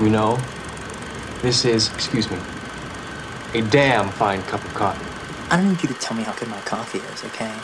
You know, this is, excuse me, a damn fine cup of coffee. I don't need you to tell me how good my coffee is, okay?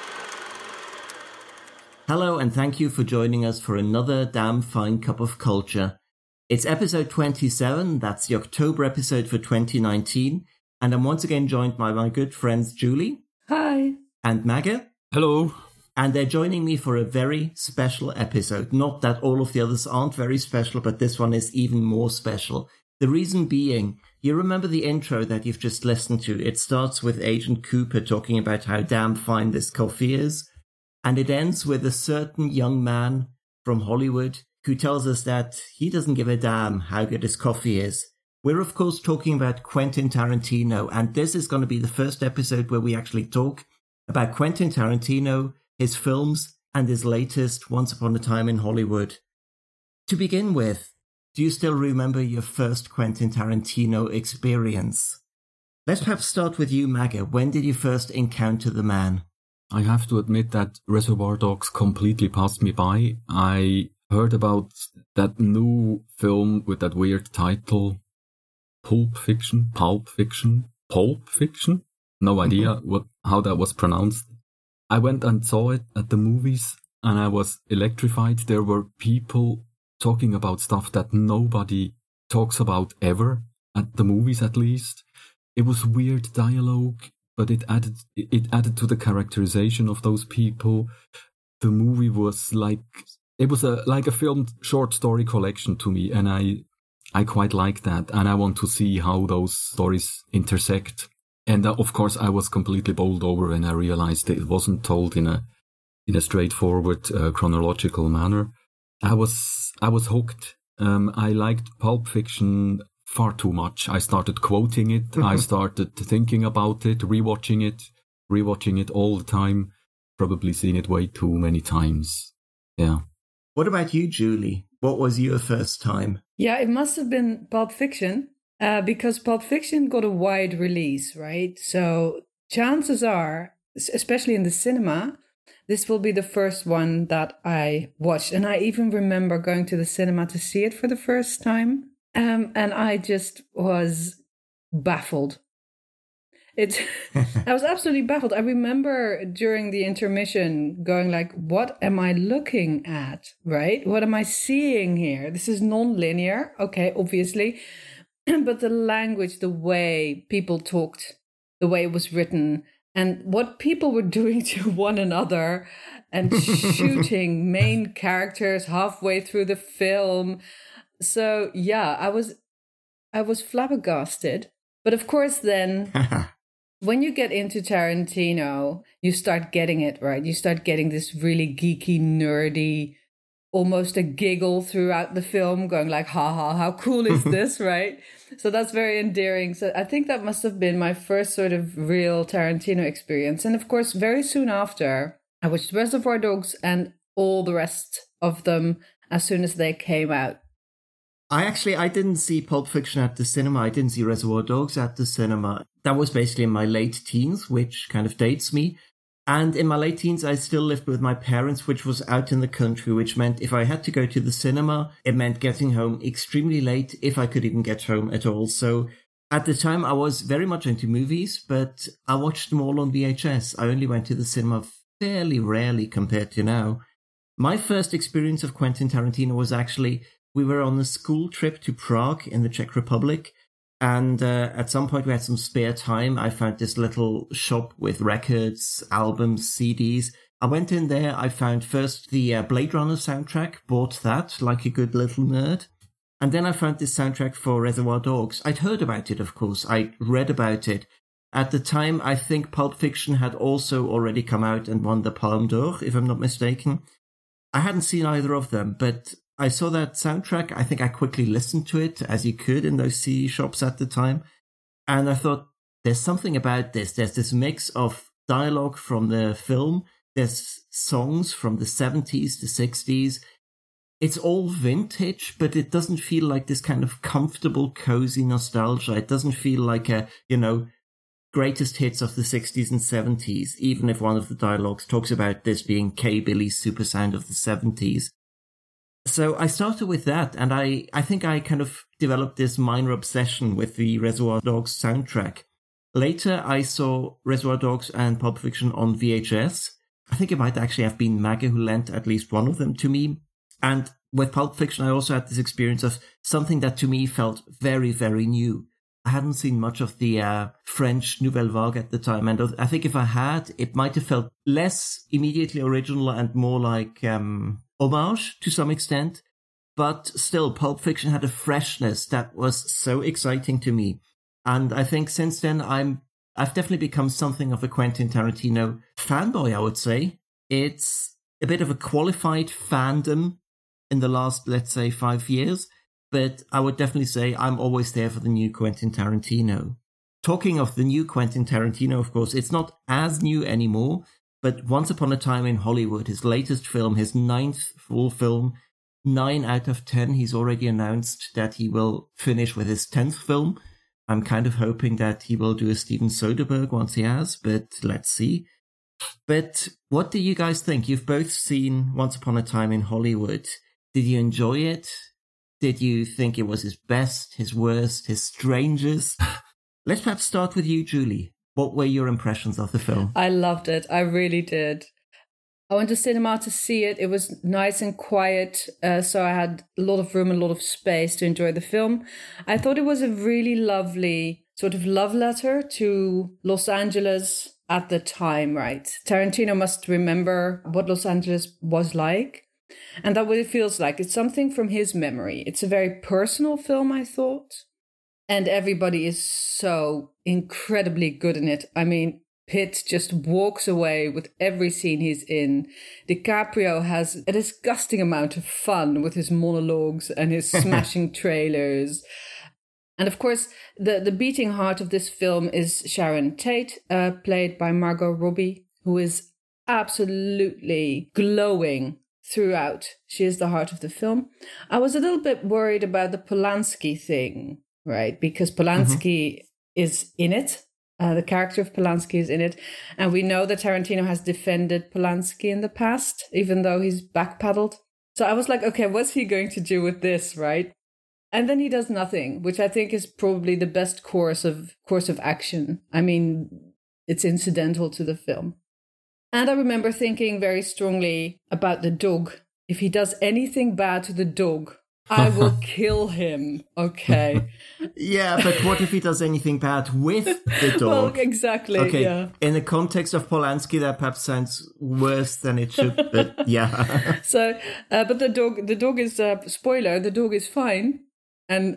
Hello, and thank you for joining us for another damn fine cup of culture. It's episode 27, that's the October episode for 2019, and I'm once again joined by my good friends Julie. Hi. And Magga. Hello. And they're joining me for a very special episode. Not that all of the others aren't very special, but this one is even more special. The reason being, you remember the intro that you've just listened to. It starts with Agent Cooper talking about how damn fine this coffee is. And it ends with a certain young man from Hollywood who tells us that he doesn't give a damn how good his coffee is. We're, of course, talking about Quentin Tarantino. And this is going to be the first episode where we actually talk about Quentin Tarantino, his films, and his latest Once Upon a Time in Hollywood. To begin with, do you still remember your first Quentin Tarantino experience? Let's perhaps start with you, Magga. When did you first encounter the man? I have to admit that Reservoir Dogs completely passed me by. I heard about that new film with that weird title, Pulp Fiction? No idea how that was pronounced. I went and saw it at the movies and I was electrified. There were people talking about stuff that nobody talks about ever, at the movies at least. It was weird dialogue, but it added to the characterization of those people. The movie was like a filmed short story collection to me, and I quite like that, and I want to see how those stories intersect. And of course, I was completely bowled over when I realized that it wasn't told in a straightforward chronological manner. I was hooked. I liked Pulp Fiction far too much. I started quoting it. I started thinking about it, rewatching it all the time. Probably seen it way too many times. Yeah. What about you, Julie? What was your first time? Yeah, it must have been Pulp Fiction. Because Pulp Fiction got a wide release, right? So chances are, especially in the cinema, this will be the first one that I watched. And I even remember going to the cinema to see it for the first time. And I just was baffled. I was absolutely baffled. I remember during the intermission going like, what am I looking at, right? What am I seeing here? This is non-linear. Okay, obviously. But the language, the way people talked, the way it was written, and what people were doing to one another and shooting main characters halfway through the film. So, yeah, I was flabbergasted. But of course, then when you get into Tarantino, you start getting it, right? You start getting this really geeky, nerdy, almost a giggle throughout the film, going like, ha ha, how cool is this, right? So that's very endearing. So I think that must have been my first sort of real Tarantino experience. And of course, very soon after, I watched Reservoir Dogs and all the rest of them as soon as they came out. I didn't see Pulp Fiction at the cinema. I didn't see Reservoir Dogs at the cinema. That was basically in my late teens, which kind of dates me. And in my late teens, I still lived with my parents, which was out in the country, which meant if I had to go to the cinema, it meant getting home extremely late, if I could even get home at all. So at the time, I was very much into movies, but I watched them all on VHS. I only went to the cinema fairly rarely compared to now. My first experience of Quentin Tarantino was actually, we were on a school trip to Prague in the Czech Republic. And at some point we had some spare time. I found this little shop with records, albums, CDs. I went in there. I found first the Blade Runner soundtrack, bought that like a good little nerd. And then I found this soundtrack for Reservoir Dogs. I'd heard about it, of course. I read about it. At the time, I think Pulp Fiction had also already come out and won the Palme d'Or, if I'm not mistaken. I hadn't seen either of them, but I saw that soundtrack. I think I quickly listened to it, as you could in those CD shops at the time. And I thought, there's something about this. There's this mix of dialogue from the film. There's songs from the 70s, the 60s. It's all vintage, but it doesn't feel like this kind of comfortable, cozy nostalgia. It doesn't feel like a, greatest hits of the 60s and 70s, even if one of the dialogues talks about this being K. Billy's super sound of the 70s. So I started with that, and I think I kind of developed this minor obsession with the Reservoir Dogs soundtrack. Later, I saw Reservoir Dogs and Pulp Fiction on VHS. I think it might actually have been Maggie who lent at least one of them to me. And with Pulp Fiction, I also had this experience of something that to me felt very, very new. I hadn't seen much of the French Nouvelle Vague at the time, and I think if I had, it might have felt less immediately original and more like homage to some extent. But still, Pulp Fiction had a freshness that was so exciting to me. And I think since then, I've definitely become something of a Quentin Tarantino fanboy, I would say. It's a bit of a qualified fandom in the last, let's say, 5 years. But I would definitely say I'm always there for the new Quentin Tarantino. Talking of the new Quentin Tarantino, of course, it's not as new anymore, but Once Upon a Time in Hollywood, his latest film, his 9th full film, 9 out of 10, he's already announced that he will finish with his 10th film. I'm kind of hoping that he will do a Steven Soderbergh once he has, but let's see. But what do you guys think? You've both seen Once Upon a Time in Hollywood. Did you enjoy it? Did you think it was his best, his worst, his strangest? Let's perhaps start with you, Julie. What were your impressions of the film? I loved it. I really did. I went to cinema to see it. It was nice and quiet, so I had a lot of room, a lot of space to enjoy the film. I thought it was a really lovely sort of love letter to Los Angeles at the time, right? Tarantino must remember what Los Angeles was like. And that's what it feels like. It's something from his memory. It's a very personal film, I thought. And everybody is so incredibly good in it. I mean, Pitt just walks away with every scene he's in. DiCaprio has a disgusting amount of fun with his monologues and his smashing trailers. And of course, the beating heart of this film is Sharon Tate, played by Margot Robbie, who is absolutely glowing throughout. She is the heart of the film. I was a little bit worried about the Polanski thing, right? Because Polanski is in it. The character of Polanski is in it. And we know that Tarantino has defended Polanski in the past, even though he's backpedaled. So I was like, okay, what's he going to do with this, right? And then he does nothing, which I think is probably the best course of action. I mean, it's incidental to the film. And I remember thinking very strongly about the dog. If he does anything bad to the dog, I will kill him. Okay. Yeah, but what if he does anything bad with the dog? Well, exactly. Okay. Yeah. In the context of Polanski, that perhaps sounds worse than it should, but yeah. So, but the dog is spoiler. The dog is fine. And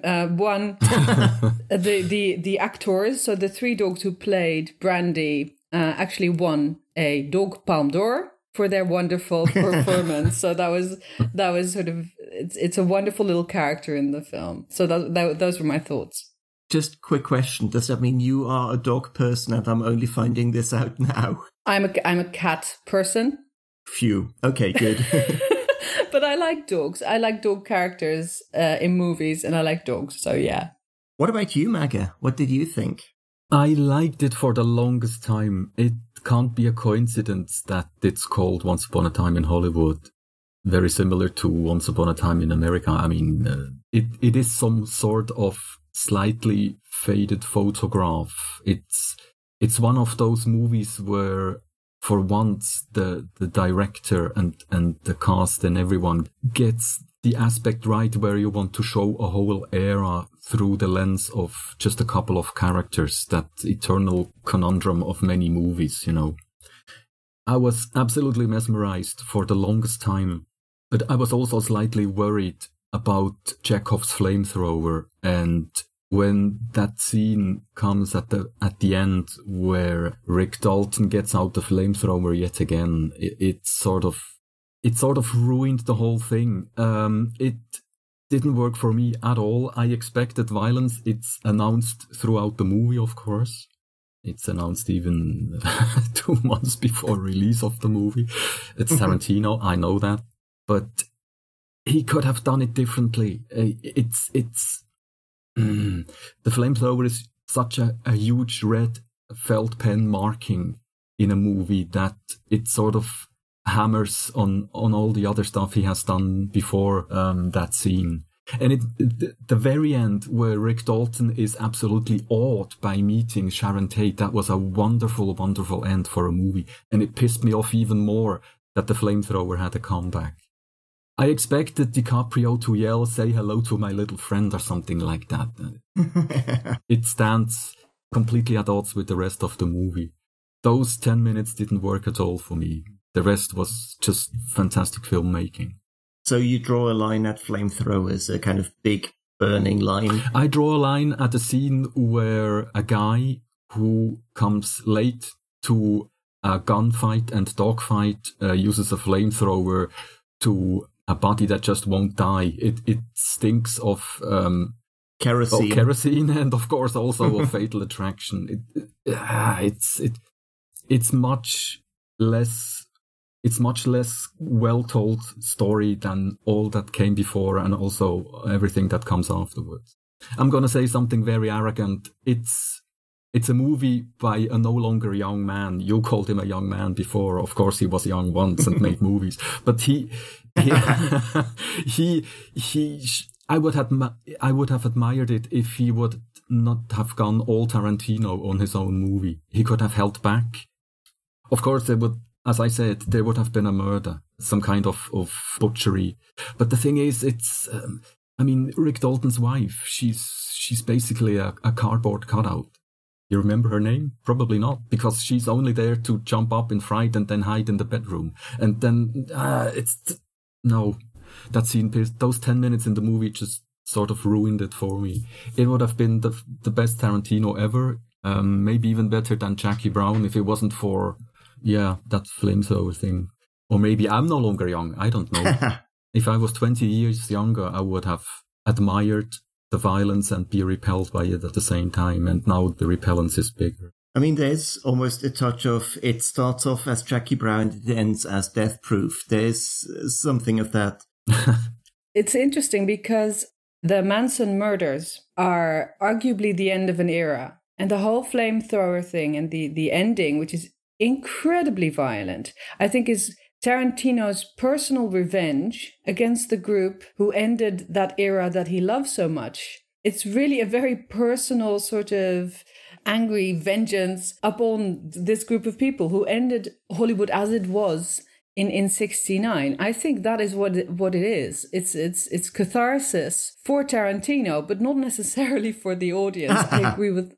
the actors, so the 3 dogs who played Brandy, actually won a Dog Palme d'Or for their wonderful performance. So that was sort of, it's a wonderful little character in the film. So those were my thoughts. Just quick question: does that mean you are a dog person and I'm only finding this out now? I'm a cat person. Phew. Okay, good. But I like dogs. I like dog characters in movies, and I like dogs. So yeah. What about you, Magga? What did you think? I liked it for the longest time. It can't be a coincidence that it's called Once Upon a Time in Hollywood. Very similar to Once Upon a Time in America. I mean, it is some sort of slightly faded photograph. It's one of those movies where, for once, the director and the cast and everyone gets the aspect right, where you want to show a whole era through the lens of just a couple of characters, that eternal conundrum of many movies, you know. I was absolutely mesmerized for the longest time, but I was also slightly worried about Chekhov's flamethrower, and when that scene comes at the end where Rick Dalton gets out the flamethrower yet again, it sort of ruined the whole thing. It didn't work for me at all. I expected violence. It's announced throughout the movie, of course. It's announced even 2 months before release of the movie. It's Tarantino, I know that. But he could have done it differently. The flamethrower is such a huge red felt pen marking in a movie that it sort of hammers on all the other stuff he has done before that scene. And the very end where Rick Dalton is absolutely awed by meeting Sharon Tate, that was a wonderful, wonderful end for a movie. And it pissed me off even more that the flamethrower had a comeback. I expected DiCaprio to yell, "Say hello to my little friend," or something like that. It stands completely at odds with the rest of the movie. Those 10 minutes didn't work at all for me. The rest was just fantastic filmmaking. So you draw a line at flamethrowers, a kind of big burning line? I draw a line at a scene where a guy who comes late to a gunfight and dogfight uses a flamethrower to a body that just won't die. It stinks of kerosene. Kerosene, and of course also of Fatal Attraction. It's much less well told story than all that came before, and also everything that comes afterwards. I'm gonna say something very arrogant. It's a movie by a no longer young man. You called him a young man before. Of course, he was young once and made movies, but I would have admired it if he would not have gone all Tarantino on his own movie. He could have held back. Of course, there would, as I said, there would have been a murder, some kind of butchery. But the thing is, it's, Rick Dalton's wife, she's basically a cardboard cutout. You remember her name? Probably not, because she's only there to jump up in fright and then hide in the bedroom. And then, no, that scene, those 10 minutes in the movie just sort of ruined it for me. It would have been the best Tarantino ever, maybe even better than Jackie Brown if it wasn't for, that flamethrower thing. Or maybe I'm no longer young, I don't know. If I was 20 years younger, I would have admired the violence and be repelled by it at the same time, and now the repellence is bigger. I mean, there's almost a touch of, it starts off as Jackie Brown, it ends as Death Proof. There's something of that. It's interesting because the Manson murders are arguably the end of an era, and the whole flamethrower thing and the ending, which is incredibly violent, I think is Tarantino's personal revenge against the group who ended that era that he loved so much. It's really a very personal sort of angry vengeance upon this group of people who ended Hollywood as it was in 69. I think that is what it is. It's catharsis for Tarantino, but not necessarily for the audience. I agree with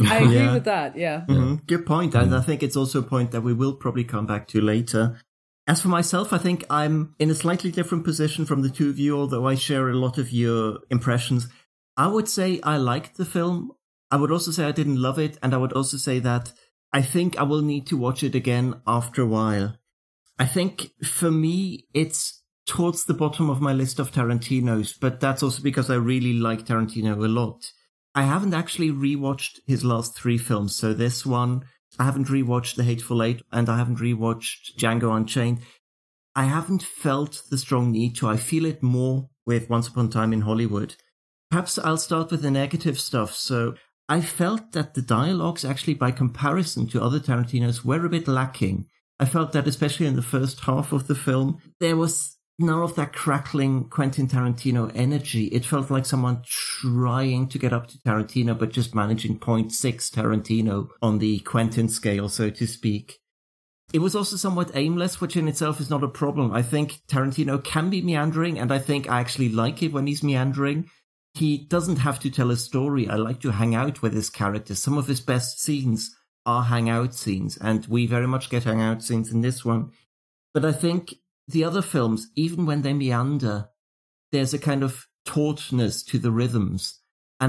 that. Yeah. Mm-hmm. Good point. And I think it's also a point that we will probably come back to later. As for myself, I think I'm in a slightly different position from the two of you, although I share a lot of your impressions. I would say I liked the film. I would also say I didn't love it. And I would also say that I think I will need to watch it again after a while. I think for me, it's towards the bottom of my list of Tarantino's, but that's also because I really like Tarantino a lot. I haven't actually rewatched his last three films. So this one, I haven't rewatched The Hateful Eight, and I haven't rewatched Django Unchained. I haven't felt the strong need to. I feel it more with Once Upon a Time in Hollywood. Perhaps I'll start with the negative stuff. So I felt that the dialogues actually, by comparison to other Tarantino's, were a bit lacking. I felt that especially in the first half of the film, there was none of that crackling Quentin Tarantino energy. It felt like someone trying to get up to Tarantino, but just managing 0.6 Tarantino on the Quentin scale, so to speak. It was also somewhat aimless, which in itself is not a problem. I think Tarantino can be meandering, and I think I actually like it when he's meandering. He doesn't have to tell a story. I like to hang out with his characters. Some of his best scenes are hangout scenes, and we very much get hangout scenes in this one. But I think the other films, even when they meander, there's a kind of tautness to the rhythms. And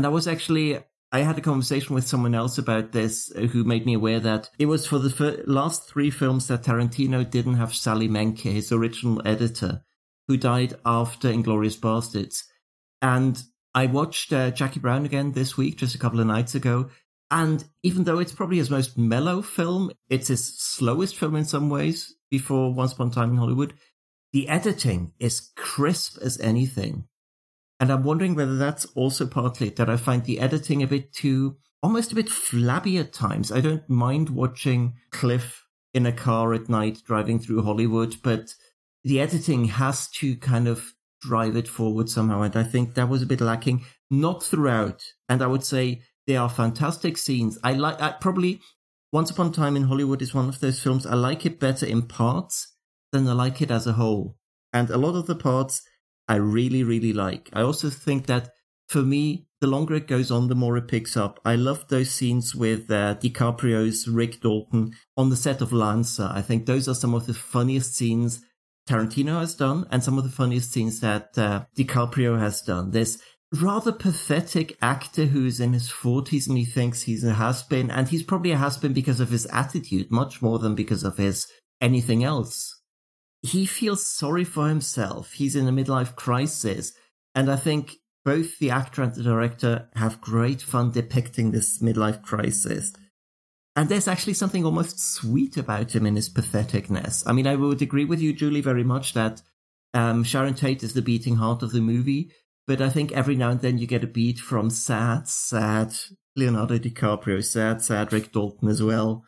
I had a conversation with someone else about this who made me aware that it was for the last three films that Tarantino didn't have Sally Menke, his original editor, who died after Inglourious Basterds. And I watched Jackie Brown again this week, just a couple of nights ago. And even though it's probably his most mellow film, it's his slowest film in some ways before Once Upon a Time in Hollywood, the editing is crisp as anything. And I'm wondering whether that's also partly that I find the editing almost a bit flabby at times. I don't mind watching Cliff in a car at night driving through Hollywood, but the editing has to kind of drive it forward somehow. And I think that was a bit lacking, not throughout. And I would say they are fantastic scenes. I probably Once Upon a Time in Hollywood is one of those films. I like it better in parts than I like it as a whole. And a lot of the parts I really, really like. I also think that for me, the longer it goes on, the more it picks up. I love those scenes with DiCaprio's Rick Dalton on the set of Lancer. I think those are some of the funniest scenes Tarantino has done and some of the funniest scenes that DiCaprio has done. There's rather pathetic actor who's in his 40s and he thinks he's a has-been, and he's probably a has-been because of his attitude, much more than because of his anything else. He feels sorry for himself. He's in a midlife crisis, and I think both the actor and the director have great fun depicting this midlife crisis. And there's actually something almost sweet about him in his patheticness. I mean, I would agree with you, Julie, very much that Sharon Tate is the beating heart of the movie. But I think every now and then you get a beat from sad Leonardo DiCaprio, sad Rick Dalton as well.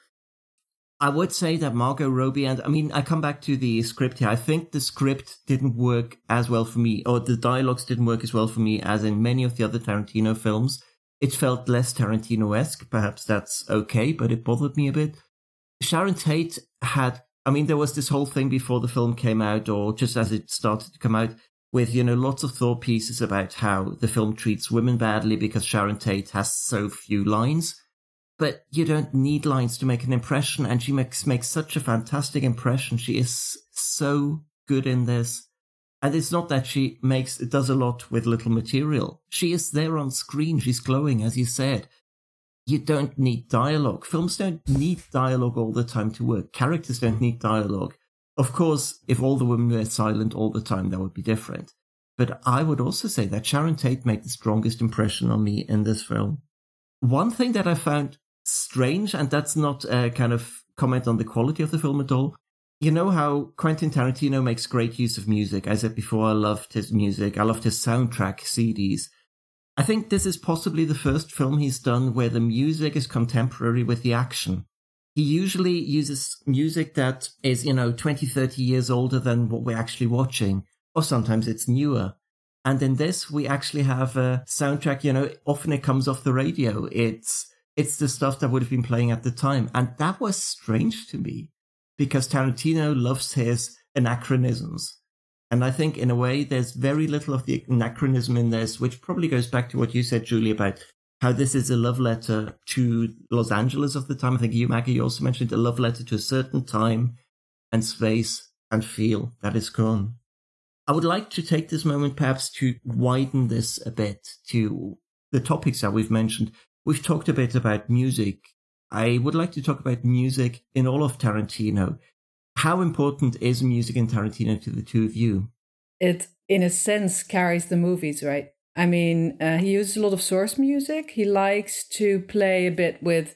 I would say that Margot Robbie, and I mean, I come back to the script here. I think the script didn't work as well for me, or the dialogues didn't work as well for me as in many of the other Tarantino films. It felt less Tarantino-esque. Perhaps that's okay, but it bothered me a bit. Sharon Tate there was this whole thing before the film came out, or just as it started to come out, with, lots of thought pieces about how the film treats women badly because Sharon Tate has so few lines. But you don't need lines to make an impression, and she makes such a fantastic impression. She is so good in this. And it's not that she does a lot with little material. She is there on screen. She's glowing, as you said. You don't need dialogue. Films don't need dialogue all the time to work. Characters don't need dialogue. Of course, if all the women were silent all the time, that would be different. But I would also say that Sharon Tate made the strongest impression on me in this film. One thing that I found strange, and that's not a kind of comment on the quality of the film at all. You know how Quentin Tarantino makes great use of music. I said before, I loved his music. I loved his soundtrack CDs. I think this is possibly the first film he's done where the music is contemporary with the action. He usually uses music that is, 20, 30 years older than what we're actually watching. Or sometimes it's newer. And in this, we actually have a soundtrack, often it comes off the radio. It's the stuff that would have been playing at the time. And that was strange to me because Tarantino loves his anachronisms. And I think in a way, there's very little of the anachronism in this, which probably goes back to what you said, Julie, about how this is a love letter to Los Angeles of the time. I think you, Maggie, you also mentioned a love letter to a certain time and space and feel that is gone. I would like to take this moment perhaps to widen this a bit to the topics that we've mentioned. We've talked a bit about music. I would like to talk about music in all of Tarantino. How important is music in Tarantino to the two of you? It, in a sense, carries the movies, right? I mean, he uses a lot of source music. He likes to play a bit with,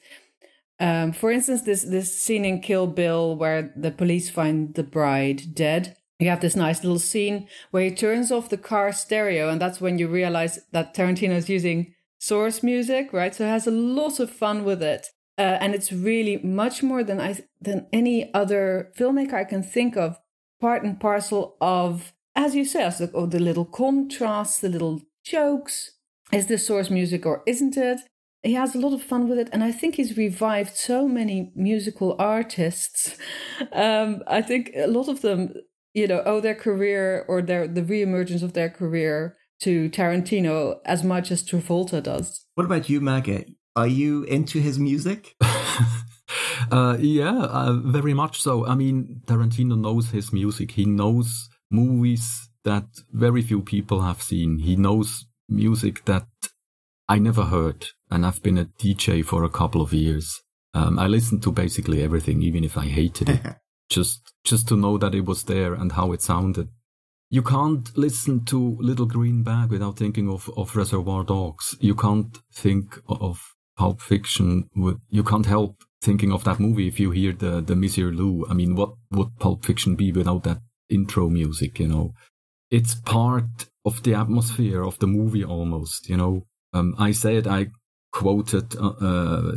for instance, this scene in Kill Bill where the police find the bride dead. You have this nice little scene where he turns off the car stereo, and that's when you realize that Tarantino is using source music, right? So it has a lot of fun with it. And it's really much more than any other filmmaker I can think of, part and parcel of, as you say, the little contrasts, the little jokes. Is this source music or isn't it? He has a lot of fun with it. And I think he's revived so many musical artists. I think a lot of them, owe their career or the reemergence of their career to Tarantino as much as Travolta does. What about you, Maggie? Are you into his music? Yeah, very much so. I mean, Tarantino knows his music. He knows movies that very few people have seen. He knows music that I never heard. And I've been a DJ for a couple of years. I listened to basically everything, even if I hated it. just to know that it was there and how it sounded. You can't listen to Little Green Bag without thinking of Reservoir Dogs. You can't think of Pulp Fiction. You can't help thinking of that movie if you hear the Monsieur Lou. I mean, what would Pulp Fiction be without that intro music, It's part of the atmosphere of the movie almost, I quoted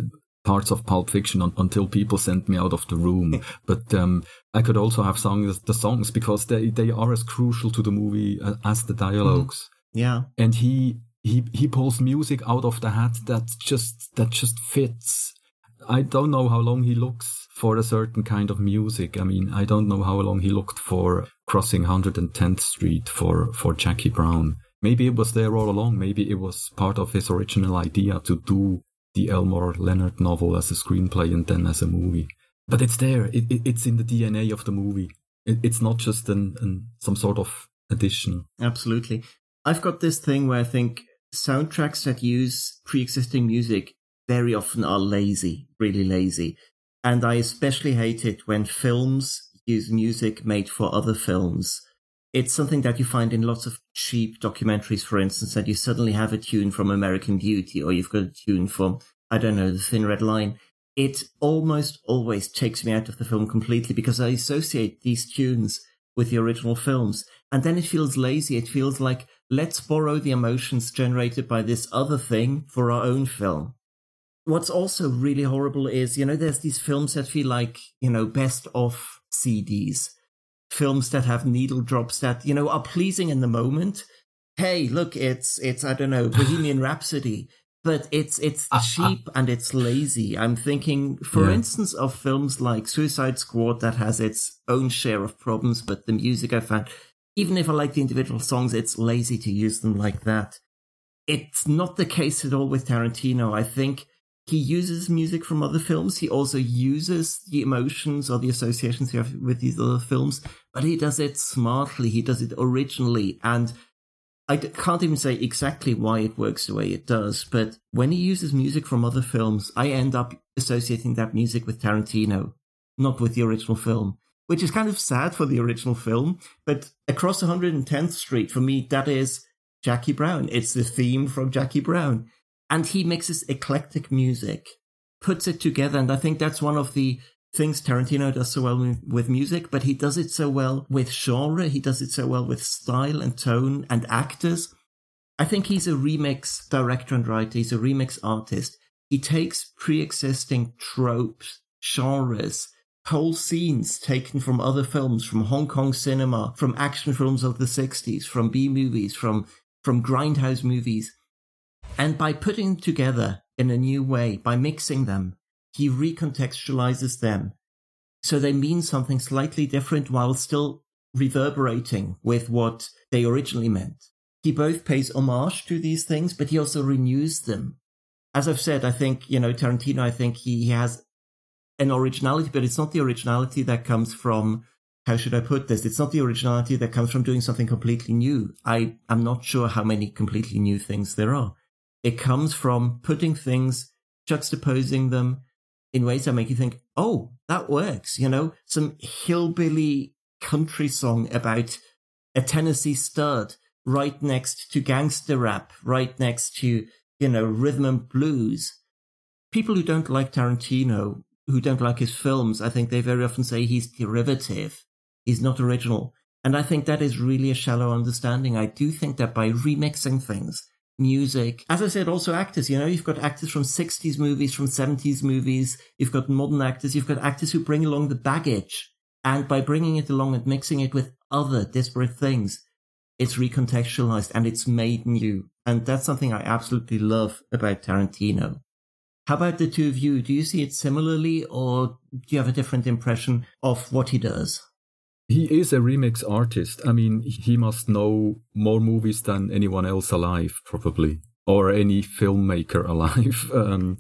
parts of Pulp Fiction until people sent me out of the room. But I could also have sung the songs because they are as crucial to the movie as the dialogues. Yeah. And he pulls music out of the hat that just fits. I don't know how long he looks for a certain kind of music. I mean, I don't know how long he looked for Crossing 110th Street for Jackie Brown. Maybe it was there all along. Maybe it was part of his original idea to do the Elmore Leonard novel as a screenplay and then as a movie. But it's there. It's in the DNA of the movie. It's not just some sort of addition. Absolutely. I've got this thing where I think soundtracks that use pre-existing music very often are lazy, really lazy. And I especially hate it when films use music made for other films. It's something that you find in lots of cheap documentaries, for instance, that you suddenly have a tune from American Beauty, or you've got a tune from, I don't know, The Thin Red Line. It almost always takes me out of the film completely because I associate these tunes with the original films. And then it feels lazy. It feels like, let's borrow the emotions generated by this other thing for our own film. What's also really horrible is, there's these films that feel like, best of CDs. Films that have needle drops that, are pleasing in the moment. Hey, look, it's I don't know, Bohemian Rhapsody. But it's cheap and it's lazy. I'm thinking, for instance, of films like Suicide Squad that has its own share of problems, but the music I found, even if I like the individual songs, it's lazy to use them like that. It's not the case at all with Tarantino. I think he uses music from other films. He also uses the emotions or the associations he has with these other films, but he does it smartly. He does it originally. And I can't even say exactly why it works the way it does, but when he uses music from other films, I end up associating that music with Tarantino, not with the original film, which is kind of sad for the original film. But Across 110th Street, for me, that is Jackie Brown. It's the theme from Jackie Brown. And he mixes eclectic music, puts it together. And I think that's one of the things Tarantino does so well with music, but he does it so well with genre. He does it so well with style and tone and actors. I think he's a remix director and writer. He's a remix artist. He takes pre-existing tropes, genres, whole scenes taken from other films, from Hong Kong cinema, from action films of the 60s, from B-movies, from grindhouse movies. And by putting them together in a new way, by mixing them, he recontextualizes them so they mean something slightly different while still reverberating with what they originally meant. He both pays homage to these things, but he also renews them. As I've said, I think, Tarantino, I think he has an originality, but it's not the originality that comes from, how should I put this? It's not the originality that comes from doing something completely new. I'm not sure how many completely new things there are. It comes from putting things, juxtaposing them in ways that make you think, oh, that works. Some hillbilly country song about a Tennessee stud right next to gangster rap, right next to, rhythm and blues. People who don't like Tarantino, who don't like his films, I think they very often say he's derivative. He's not original. And I think that is really a shallow understanding. I do think that by remixing things, music, as I said, also actors, you've got actors from 60s movies, from 70s movies, you've got modern actors, you've got actors who bring along the baggage. And by bringing it along and mixing it with other disparate things, it's recontextualized and it's made new. And that's something I absolutely love about Tarantino. How about the two of you? Do you see it similarly, or do you have a different impression of what he does? He is a remix artist. I mean, he must know more movies than anyone else alive, probably, or any filmmaker alive.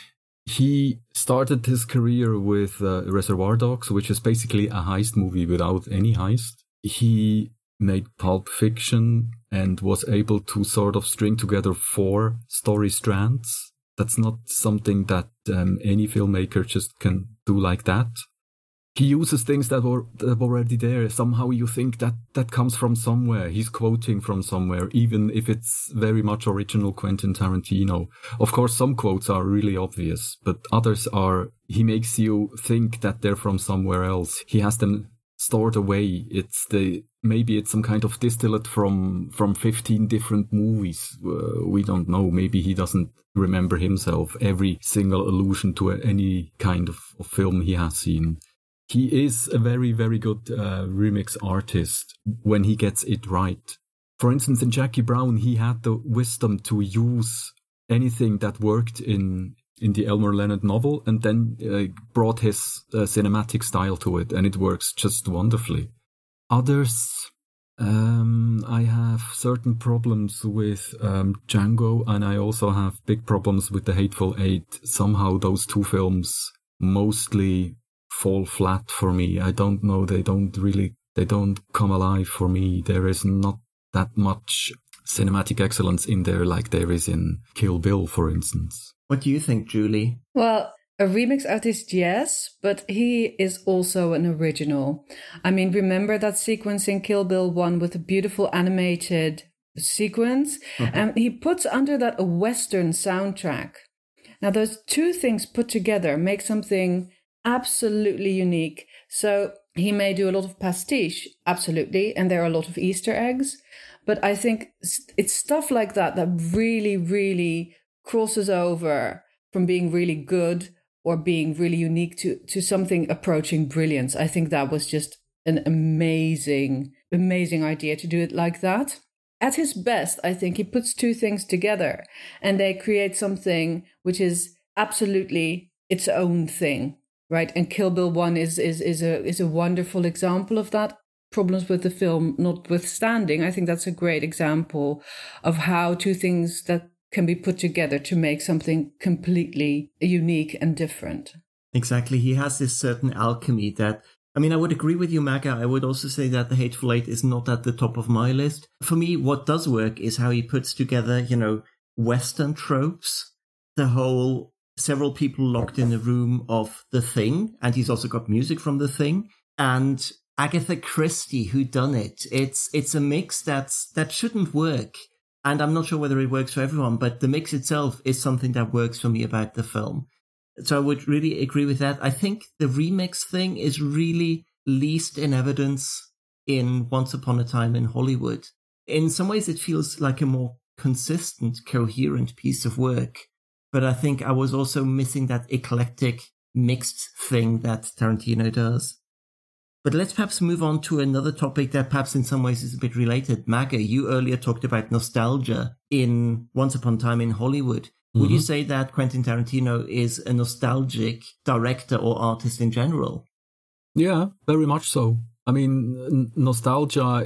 He started his career with Reservoir Dogs, which is basically a heist movie without any heist. He made Pulp Fiction and was able to sort of string together 4 story strands. That's not something that any filmmaker just can do like that. He uses things that were already there. Somehow you think that comes from somewhere. He's quoting from somewhere, even if it's very much original Quentin Tarantino. Of course, some quotes are really obvious, but others are, he makes you think that they're from somewhere else. He has them stored away. It's the maybe it's some kind of distillate from 15 different movies. We don't know. Maybe he doesn't remember himself every single allusion to any kind of film he has seen. He is a very, very good remix artist when he gets it right. For instance, in Jackie Brown, he had the wisdom to use anything that worked in the Elmore Leonard novel and then brought his cinematic style to it, and it works just wonderfully. Others, I have certain problems with Django, and I also have big problems with The Hateful Eight. Somehow those two films mostly fall flat for me. I don't know, they don't come alive for me. There is not that much cinematic excellence in there like there is in Kill Bill, for instance. What do you think, Julie? Well, a remix artist, yes, but he is also an original. I mean, remember that sequence in Kill Bill 1 with a beautiful animated sequence? And he puts under that a Western soundtrack. Now, those two things put together make something absolutely unique. So he may do a lot of pastiche, absolutely, and there are a lot of Easter eggs. But I think it's stuff like that that really, really crosses over from being really good or being really unique to something approaching brilliance. I think that was just an amazing, amazing idea to do it like that. At his best, I think he puts two things together and they create something which is absolutely its own thing, right? And Kill Bill 1 is a wonderful example of that. Problems with the film notwithstanding, I think that's a great example of how two things that can be put together to make something completely unique and different. Exactly. He has this certain alchemy that, I mean, I would agree with you, Magga. I would also say that The Hateful Eight is not at the top of my list. For me, what does work is how he puts together, Western tropes, the whole several people locked in a room of The Thing, and he's also got music from The Thing, and Agatha Christie, whodunit. It's a mix that shouldn't work. And I'm not sure whether it works for everyone, but the mix itself is something that works for me about the film. So I would really agree with that. I think the remix thing is really least in evidence in Once Upon a Time in Hollywood. In some ways, it feels like a more consistent, coherent piece of work. But I think I was also missing that eclectic, mixed thing that Tarantino does. But let's perhaps move on to another topic that perhaps in some ways is a bit related. Magga, you earlier talked about nostalgia in Once Upon a Time in Hollywood. Mm-hmm. Would you say that Quentin Tarantino is a nostalgic director or artist in general? Yeah, very much so. I mean, nostalgia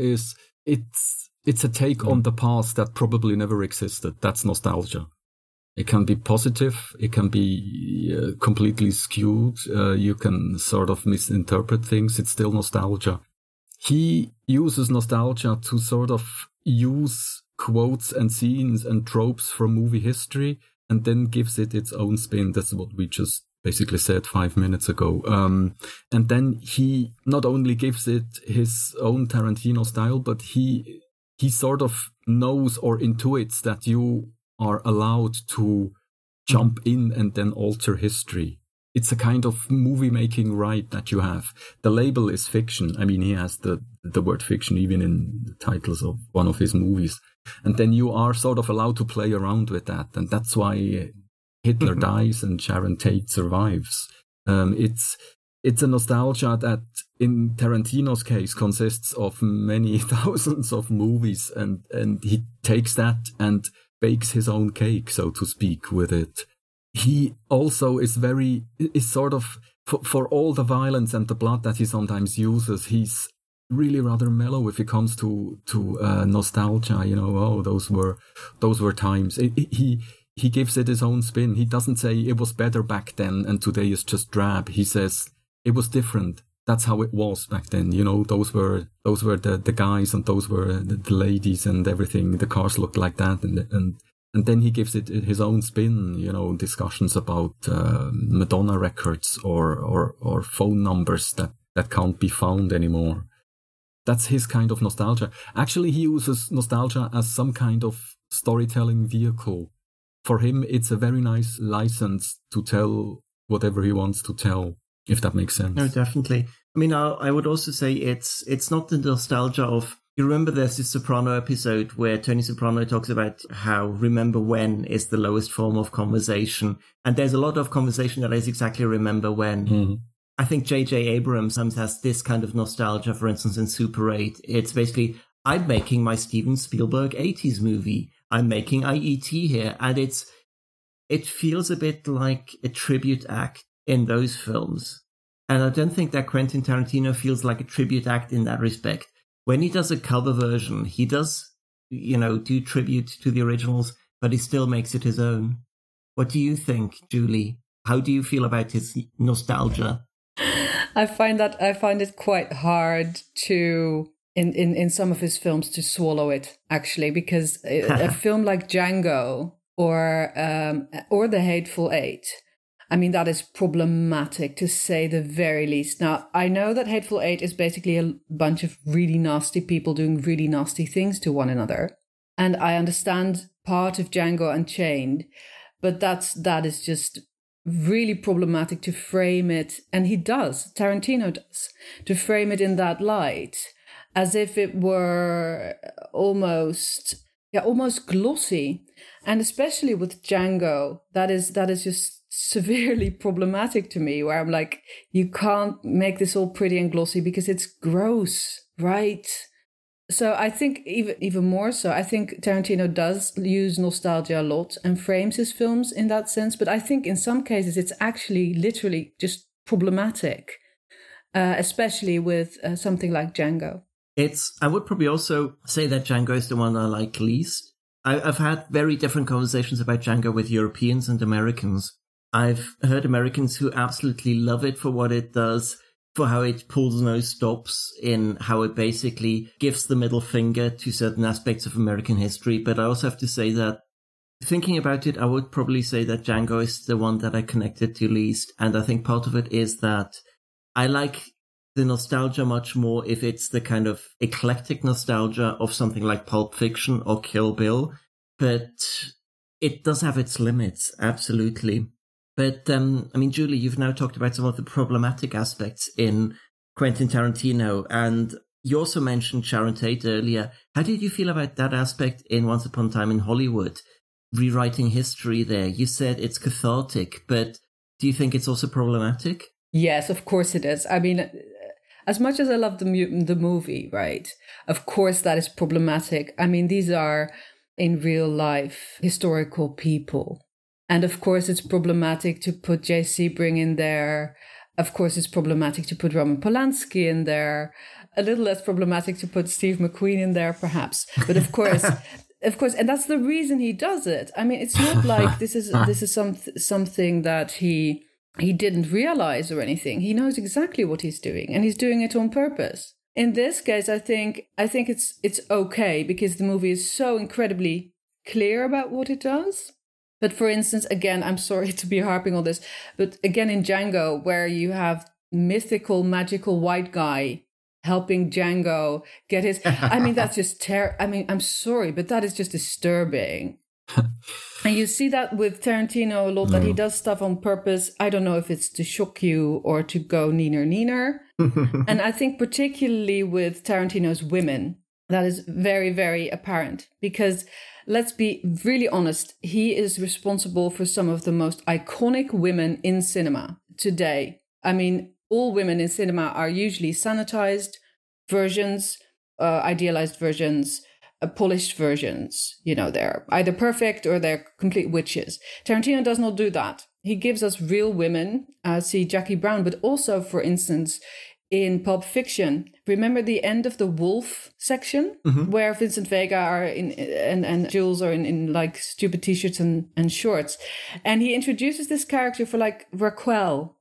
it's a take on the past that probably never existed. That's nostalgia. It can be positive. It can be completely skewed. You can sort of misinterpret things. It's still nostalgia. He uses nostalgia to sort of use quotes and scenes and tropes from movie history and then gives it its own spin. That's what we just basically said 5 minutes ago. And then he not only gives it his own Tarantino style, but he sort of knows or intuits that you are allowed to jump in and then alter history. It's a kind of movie-making right that you have. The label is fiction. I mean, he has the word fiction even in the titles of one of his movies. And then you are sort of allowed to play around with that. And that's why Hitler dies and Sharon Tate survives. It's a nostalgia that, in Tarantino's case, consists of many thousands of movies. And he takes that and bakes his own cake, so to speak, with it. He also is sort of, for all the violence and the blood that he sometimes uses, he's really rather mellow if it comes to nostalgia. Those were times. He gives it his own spin. He doesn't say it was better back then and today is just drab. He says it was different. That's how it was back then. Those were the guys and those were the ladies and everything. The cars looked like that. And then he gives it his own spin, discussions about Madonna records or phone numbers that can't be found anymore. That's his kind of nostalgia. Actually, he uses nostalgia as some kind of storytelling vehicle. For him, it's a very nice license to tell whatever he wants to tell, if that makes sense. No, definitely. I mean, I would also say it's not the nostalgia of, you remember there's this Soprano episode where Tony Soprano talks about how remember when is the lowest form of conversation. And there's a lot of conversation that is exactly remember when. Mm-hmm. I think J.J. Abrams sometimes has this kind of nostalgia, for instance, in Super 8. It's basically, I'm making my Steven Spielberg 80s movie. I'm making IET here. And it feels a bit like a tribute act in those films. And I don't think that Quentin Tarantino feels like a tribute act in that respect. When he does a cover version, he does, do tribute to the originals, but he still makes it his own. What do you think, Julie? How do you feel about his nostalgia? I find it quite hard to, in some of his films, to swallow it, actually, because a film like Django or The Hateful Eight, I mean, that is problematic, to say the very least. Now, I know that Hateful Eight is basically a bunch of really nasty people doing really nasty things to one another. And I understand part of Django Unchained, but that is just really problematic to frame it. And Tarantino does, to frame it in that light, as if it were almost glossy. And especially with Django, that is just severely problematic to me, where I'm like, you can't make this all pretty and glossy because it's gross, right? So I think even more so, I think Tarantino does use nostalgia a lot and frames his films in that sense. But I think in some cases it's actually literally just problematic, especially with something like Django. I would probably also say that Django is the one I like least. I've had very different conversations about Django with Europeans and Americans. I've heard Americans who absolutely love it for what it does, for how it pulls no stops in how it basically gives the middle finger to certain aspects of American history. But I also have to say that, thinking about it, I would probably say that Django is the one that I connected to least. And I think part of it is that I like the nostalgia much more if it's the kind of eclectic nostalgia of something like Pulp Fiction or Kill Bill. But it does have its limits, absolutely. But, Julie, you've now talked about some of the problematic aspects in Quentin Tarantino, and you also mentioned Sharon Tate earlier. How did you feel about that aspect in Once Upon a Time in Hollywood? Rewriting history there. You said it's cathartic, but do you think it's also problematic? Yes, of course it is. I mean, as much as I love the movie, right, of course that is problematic. I mean, these are, in real life, historical people. And of course, it's problematic to put Jay Sebring in there. Of course, it's problematic to put Roman Polanski in there. A little less problematic to put Steve McQueen in there, perhaps. But of course, and that's the reason he does it. I mean, it's not like this is something that he didn't realize or anything. He knows exactly what he's doing, and he's doing it on purpose. In this case, I think it's okay because the movie is so incredibly clear about what it does. But for instance, again, I'm sorry to be harping on this, but again in Django, where you have mythical, magical white guy helping Django get his... I mean, that's just I'm sorry, but that is just disturbing. And you see that with Tarantino a lot, that he does stuff on purpose. I don't know if it's to shock you or to go neener. And I think particularly with Tarantino's women, that is very, very apparent because... Let's be really honest, he is responsible for some of the most iconic women in cinema today. I mean, all women in cinema are usually sanitized versions, idealized versions, polished versions. They're either perfect or they're complete witches. Tarantino does not do that. He gives us real women, see Jackie Brown, but also, for instance, in Pulp Fiction, remember the end of the wolf section where Vincent Vega are and Jules are in like stupid t-shirts and shorts, and he introduces this character for like Raquel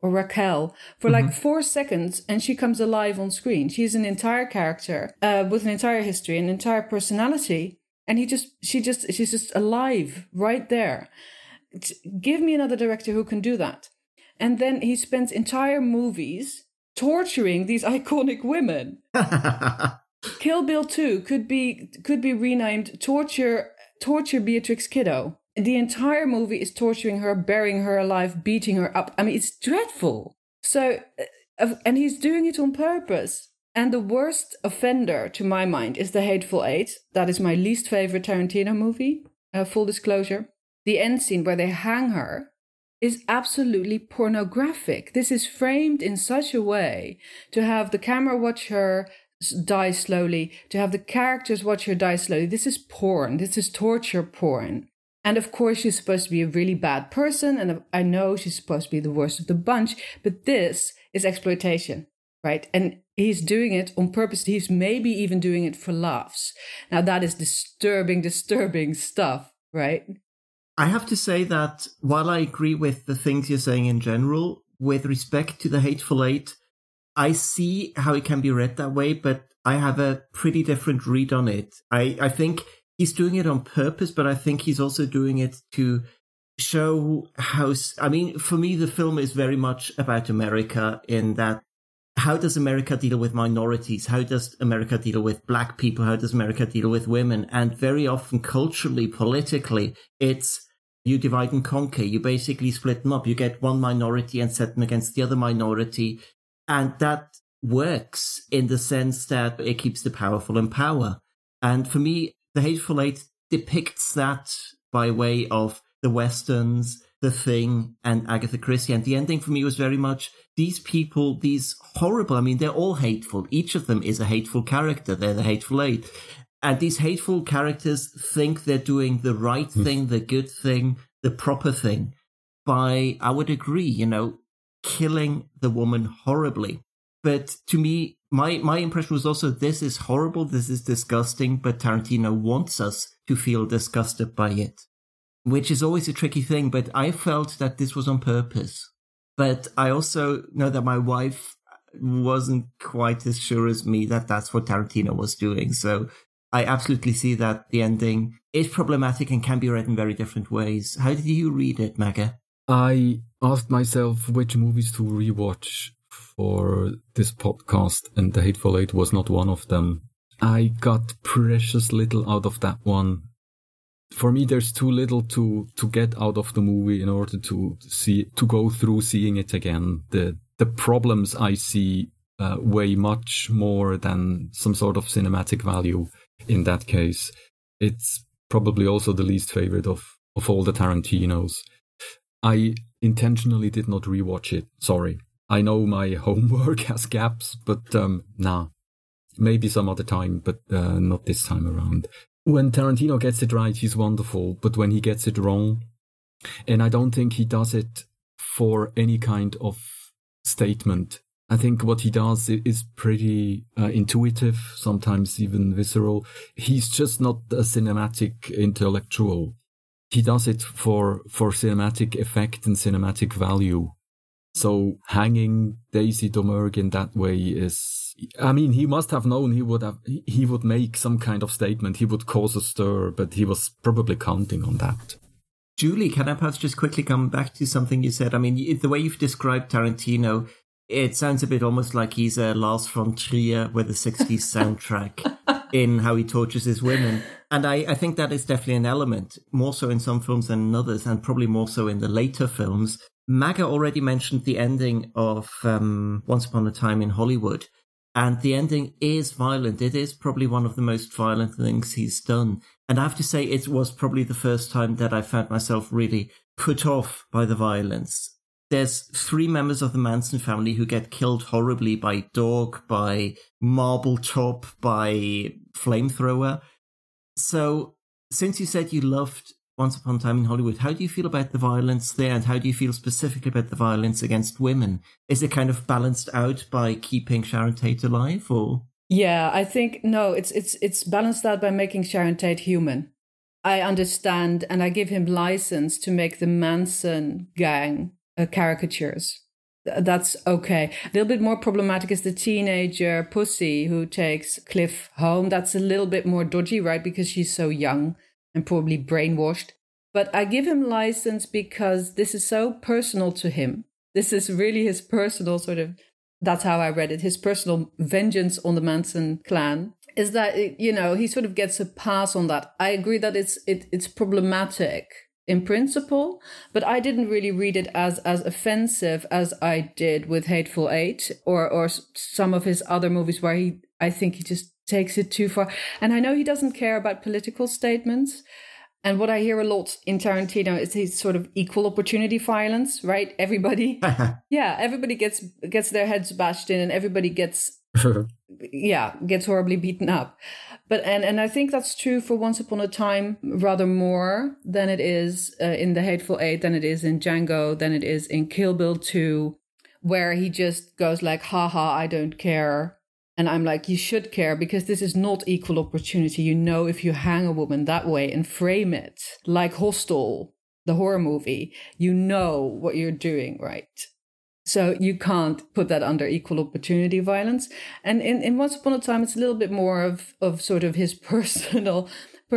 for like 4 seconds, and she comes alive on screen. She's an entire character with an entire history, an entire personality, and she's just alive right there. Give me another director who can do that. And then he spends entire movies torturing these iconic women. Kill Bill 2 could be renamed Torture Beatrix Kiddo. The entire movie is torturing her, burying her alive, beating her up. I mean, it's dreadful. So And he's doing it on purpose. And the worst offender, to my mind, is The Hateful Eight. That is my least favorite Tarantino movie, full disclosure. The end scene where they hang her is absolutely pornographic. This is framed in such a way to have the camera watch her die slowly, to have the characters watch her die slowly. This is porn. This is torture porn. And of course, she's supposed to be a really bad person. And I know she's supposed to be the worst of the bunch. But this is exploitation, right? And he's doing it on purpose. He's maybe even doing it for laughs. Now, that is disturbing stuff, right? I have to say that while I agree with the things you're saying in general, with respect to The Hateful Eight, I see how it can be read that way, but I have a pretty different read on it. I think he's doing it on purpose, but I think he's also doing it to show how... I mean, for me, the film is very much about America in that how does America deal with minorities? How does America deal with black people? How does America deal with women? And very often, culturally, politically, it's you divide and conquer. You basically split them up. You get one minority and set them against the other minority. And that works in the sense that it keeps the powerful in power. And for me, The Hateful Eight depicts that by way of the Westerns, The Thing, and Agatha Christie. And the ending for me was very much these people, these horrible, I mean, they're all hateful. Each of them is a hateful character. They're the Hateful Eight. And these hateful characters think they're doing the right thing, the good thing, the proper thing by, I would agree, killing the woman horribly. But to me, my impression was also this is horrible, this is disgusting, but Tarantino wants us to feel disgusted by it, which is always a tricky thing. But I felt that this was on purpose. But I also know that my wife wasn't quite as sure as me that that's what Tarantino was doing. So I absolutely see that the ending is problematic and can be read in very different ways. How did you read it, Magga? I asked myself which movies to rewatch for this podcast, and The Hateful Eight was not one of them. I got precious little out of that one. For me, there's too little to get out of the movie in order to go through seeing it again. The problems I see weigh much more than some sort of cinematic value in that case. It's probably also the least favorite of all the Tarantinos. I intentionally did not rewatch it. Sorry. I know my homework has gaps, but maybe some other time, but not this time around. When Tarantino gets it right, he's wonderful, but when he gets it wrong, and I don't think he does it for any kind of statement. I think what he does is pretty intuitive, sometimes even visceral. He's just not a cinematic intellectual. He does it for cinematic effect and cinematic value. So hanging Daisy Domergue in that way is... I mean, he must have known he would make some kind of statement. He would cause a stir, but he was probably counting on that. Julie, can I perhaps just quickly come back to something you said? I mean, the way you've described Tarantino, it sounds a bit almost like he's a Lars von Trier with a 60s soundtrack in how he tortures his women. And I think that is definitely an element, more so in some films than in others, and probably more so in the later films. Magga already mentioned the ending of Once Upon a Time in Hollywood, and the ending is violent. It is probably one of the most violent things he's done. And I have to say, it was probably the first time that I found myself really put off by the violence. There's 3 members of the Manson family who get killed horribly by dog, by marble top, by flamethrower. So, since you said you loved Once Upon a Time in Hollywood, how do you feel about the violence there, and how do you feel specifically about the violence against women? Is it kind of balanced out by keeping Sharon Tate alive, or? Yeah, I think, no, it's balanced out by making Sharon Tate human. I understand, and I give him license to make the Manson gang caricatures. That's okay. A little bit more problematic is the teenager Pussy who takes Cliff home. That's a little bit more dodgy, right? Because she's so young and probably brainwashed. But I give him license because this is so personal to him. This is really his personal sort of, that's how I read it, his personal vengeance on the Manson clan. Is that, he sort of gets a pass on that. I agree that it's problematic in principle, but I didn't really read it as offensive as I did with Hateful Eight or some of his other movies where I think he just takes it too far. And I know he doesn't care about political statements. And what I hear a lot in Tarantino is his sort of equal opportunity violence, right? Everybody, everybody gets their heads bashed in, and everybody gets horribly beaten up. But and I think that's true for Once Upon a Time rather more than it is in The Hateful Eight, than it is in Django, than it is in Kill Bill 2, where he just goes like, haha, I don't care. And I'm like, you should care, because this is not equal opportunity. You know, if you hang a woman that way and frame it like Hostel, the horror movie, you know what you're doing, right? So you can't put that under equal opportunity violence. And in Once Upon a Time, it's a little bit more of sort of his personal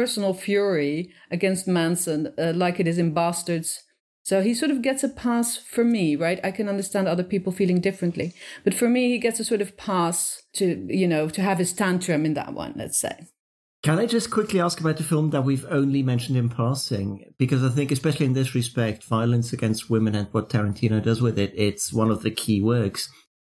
fury against Manson, like it is in Bastards. So he sort of gets a pass for me, right? I can understand other people feeling differently. But for me, he gets a sort of pass to have his tantrum in that one, let's say. Can I just quickly ask about the film that we've only mentioned in passing? Because I think, especially in this respect, violence against women and what Tarantino does with it, it's one of the key works.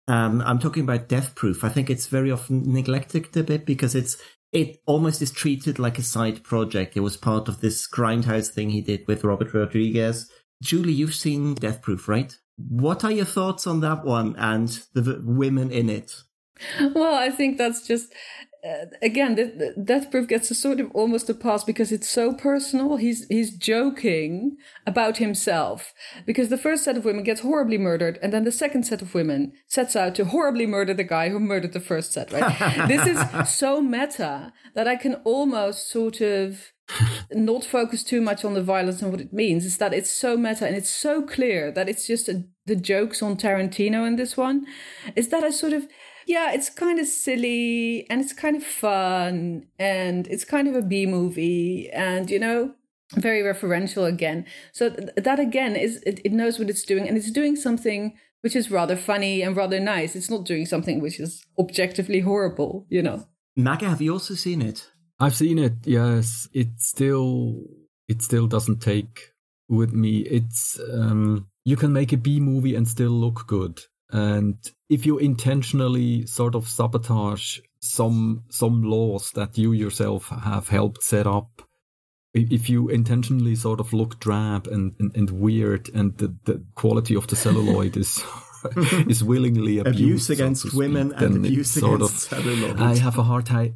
I'm talking about Death Proof. I think it's very often neglected a bit because it almost is treated like a side project. It was part of this Grindhouse thing he did with Robert Rodriguez. Julie, you've seen Death Proof, right? What are your thoughts on that one and the women in it? Well, I think that's just, again, the Death Proof gets a sort of almost a pass because it's so personal. He's joking about himself because the first set of women gets horribly murdered, and then the second set of women sets out to horribly murder the guy who murdered the first set, right? This is so meta that I can almost sort of not focus too much on the violence and what it means. Is that it's so meta and it's so clear that it's just the jokes on Tarantino in this one. Is that I sort of, it's kind of silly and it's kind of fun and it's kind of a B movie and, very referential again. So that again is, it knows what it's doing, and it's doing something which is rather funny and rather nice. It's not doing something which is objectively horrible, Maggie, have you also seen it? I've seen it, yes. It still doesn't take with me. It's you can make a B movie and still look good. And if you intentionally sort of sabotage some laws that you yourself have helped set up, if you intentionally sort of look drab and weird, and the quality of the celluloid is is willingly abused, abuse against women and abuse against celluloid. I have a hard time.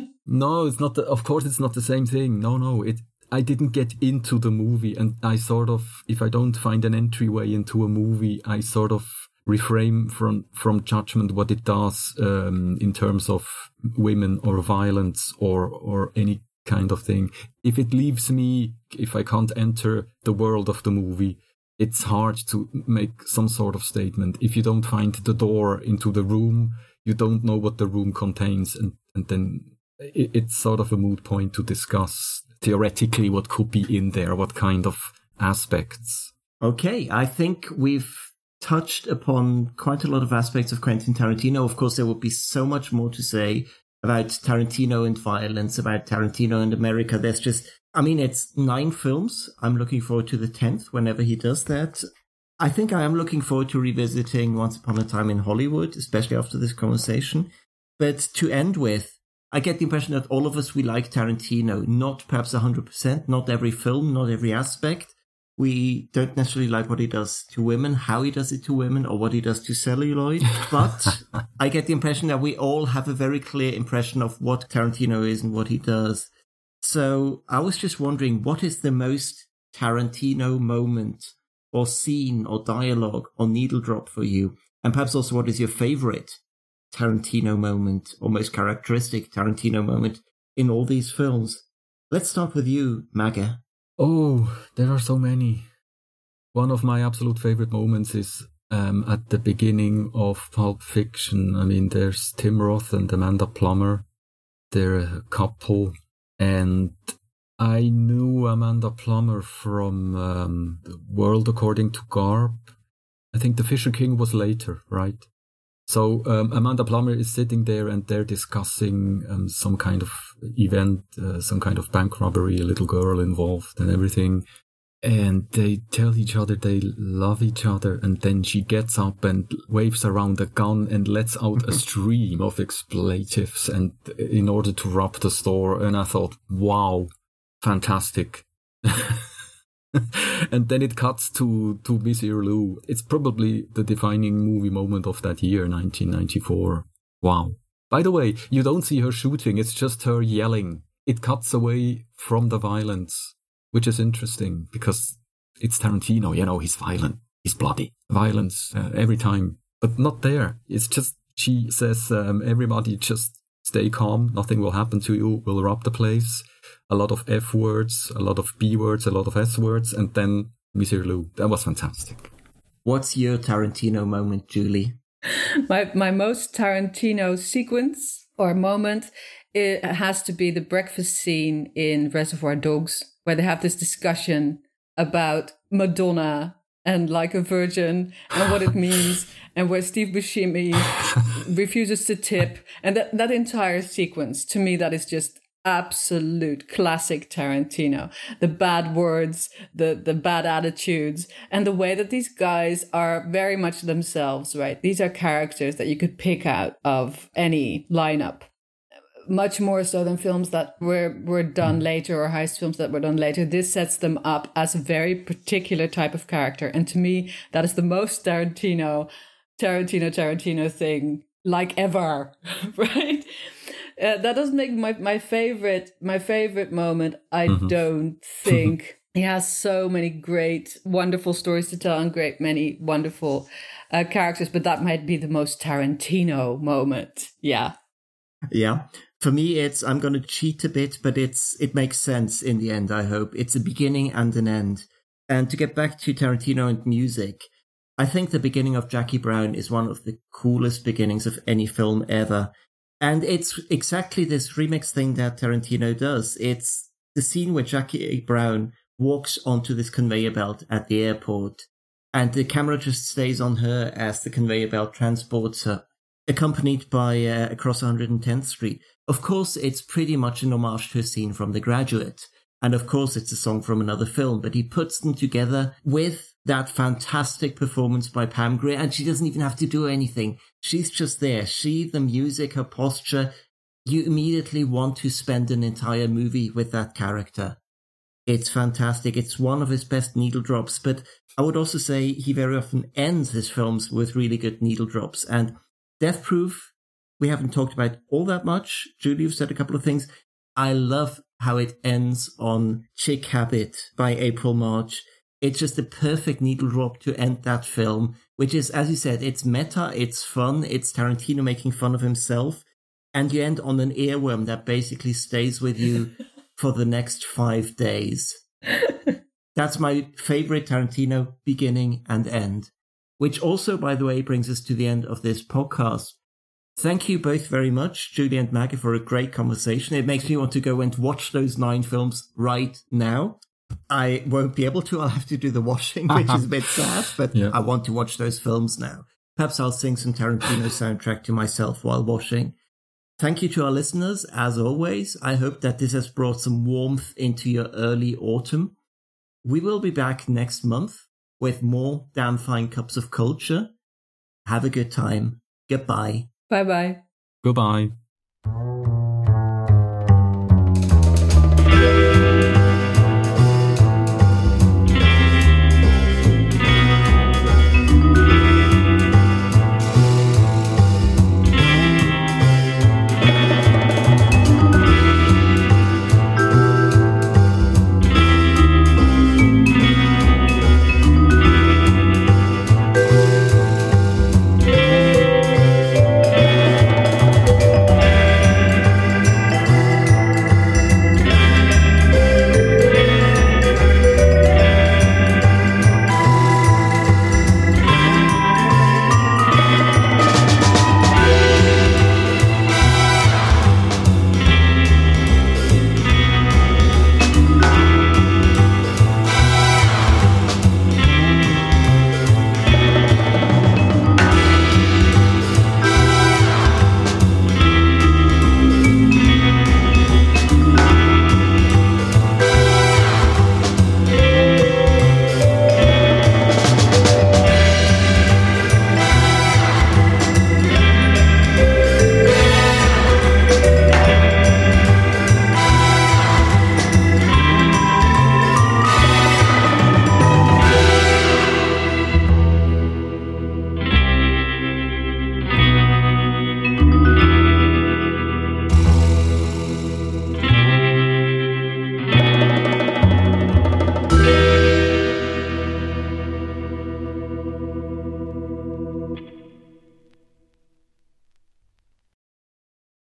No, it's not. Of course, it's not the same thing. No. I didn't get into the movie, and I sort of, if I don't find an entryway into a movie, I sort of refrain from judgment what it does in terms of women or violence or any kind of thing. If it leaves me, if I can't enter the world of the movie, it's hard to make some sort of statement. If you don't find the door into the room, you don't know what the room contains, and then it's sort of a moot point to discuss theoretically what could be in there, what kind of aspects. Okay, I think we've touched upon quite a lot of aspects of Quentin Tarantino. Of course, there would be so much more to say about Tarantino and violence, about Tarantino and America. It's 9 films. I'm looking forward to the 10th whenever he does that. I think I am looking forward to revisiting Once Upon a Time in Hollywood, especially after this conversation. But to end with, I get the impression that all of us, we like Tarantino, not perhaps 100%, not every film, not every aspect. We don't necessarily like what he does to women, how he does it to women, or what he does to celluloid. But I get the impression that we all have a very clear impression of what Tarantino is and what he does. So I was just wondering, what is the most Tarantino moment or scene or dialogue or needle drop for you? And perhaps also, what is your favorite Tarantino moment or most characteristic Tarantino moment in all these films? Let's start with you, Maggie. Oh, there are so many. One of my absolute favorite moments is at the beginning of Pulp Fiction. There's Tim Roth and Amanda Plummer. They're a couple. And I knew Amanda Plummer from The World According to Garp. I think The Fisher King was later, right? So Amanda Plummer is sitting there and they're discussing some kind of event, some kind of bank robbery, a little girl involved and everything. and they tell each other they love each other, and then she gets up and waves around a gun and lets out a stream of expletives and in order to rob the store. And I thought, wow, fantastic. And then it cuts to Monsieur Lou. It's probably the defining movie moment of that year, 1994. Wow. By the way, you don't see her shooting, it's just her yelling. It cuts away from the violence, which is interesting because it's Tarantino, you know, he's violent, he's bloody. Violence every time, but not there. It's just, she says, everybody just stay calm, nothing will happen to you, we'll rob the place. A lot of F words, a lot of B words, a lot of S words, and then Monsieur Lou. That was fantastic. What's your Tarantino moment, Julie? My most Tarantino sequence or moment, it has to be the breakfast scene in Reservoir Dogs, where they have this discussion about Madonna and Like a Virgin and what it means, and where Steve Buscemi refuses to tip. And that entire sequence, to me, that is just absolute classic Tarantino. The bad words, the bad attitudes, and the way that these guys are very much themselves, right? These are characters that you could pick out of any lineup. Much more so than films that were done later, or heist films that were done later. This sets them up as a very particular type of character. And to me, that is the most Tarantino thing like ever, right? That doesn't make my favorite moment. I don't think. He has so many great, wonderful stories to tell and many wonderful characters, but that might be the most Tarantino moment. Yeah. Yeah. For me, I'm going to cheat a bit, but it makes sense in the end, I hope. It's a beginning and an end. And to get back to Tarantino and music, I think the beginning of Jackie Brown is one of the coolest beginnings of any film ever. And it's exactly this remix thing that Tarantino does. It's the scene where Jackie Brown walks onto this conveyor belt at the airport, and the camera just stays on her as the conveyor belt transports her, accompanied by Across 110th Street. Of course, it's pretty much an homage to a scene from The Graduate. And of course, it's a song from another film, but he puts them together with that fantastic performance by Pam Grier, and she doesn't even have to do anything. She's just there. The music, her posture, you immediately want to spend an entire movie with that character. It's fantastic. It's one of his best needle drops, but I would also say he very often ends his films with really good needle drops. And Death Proof, we haven't talked about all that much. Julie, you've said a couple of things. I love how it ends on Chick Habit by April March. It's just a perfect needle drop to end that film, which is, as you said, it's meta, it's fun, it's Tarantino making fun of himself, and you end on an earworm that basically stays with you for the next 5 days. That's my favorite Tarantino beginning and end, which also, by the way, brings us to the end of this podcast. Thank you both very much, Julie and Maggie, for a great conversation. It makes me want to go and watch those 9 films right now. I won't be able to. I'll have to do the washing, which is a bit sad, but yeah. I want to watch those films now. Perhaps I'll sing some Tarantino soundtrack to myself while washing. Thank you to our listeners, as always. I hope that this has brought some warmth into your early autumn. We will be back next month with more Damn Fine Cups of Culture. Have a good time. Goodbye. Bye-bye. Goodbye.